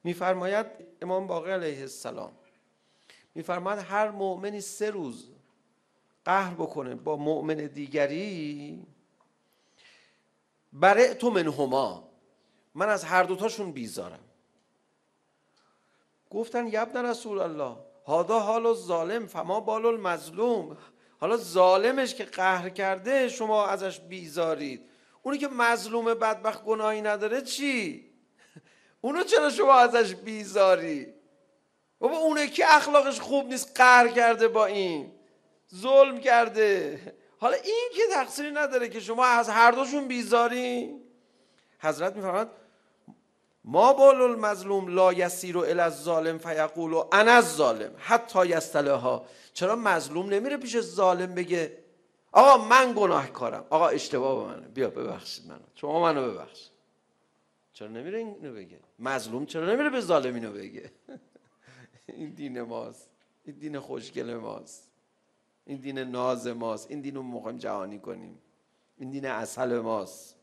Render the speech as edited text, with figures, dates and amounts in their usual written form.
میفرماید امام باقر علیه السلام، میفرماید هر مؤمنی 3 روز قهر بکنه با مؤمن دیگری، برئت منهما، من از هر دوتاشون بیزارم. گفتن یا ابن رسول الله هذا حال الظالم فما بال المظلوم، حالا ظالمش که قهر کرده شما ازش بیزارید، اونی که مظلوم بدبخت گناهی نداره چی؟ اونو چرا شما ازش بیزاری؟ بابا اونه که اخلاقش خوب نیست، قهر کرده با این، ظلم کرده، حالا این که تقصیری نداره که شما از هر دوشون بیزاری؟ حضرت میفرماید ما بال المظلوم لا یسیر الی الظالم فیقول انا الظالم حتی یصطلحها، چرا مظلوم نمیره پیش ظالم بگه آقا من گناهکارم، آقا اشتباه به منه، بیا ببخشید منو، شما منو ببخشید؟ چرا نمیره اینو بگه؟ مظلوم چرا نمیره به ظالم اینو بگه؟ این دین ماست، این دین خوشگل ماست، این دین ناز ماست، این دین رو میخوایم جهانی کنیم، این دین عسل ماست.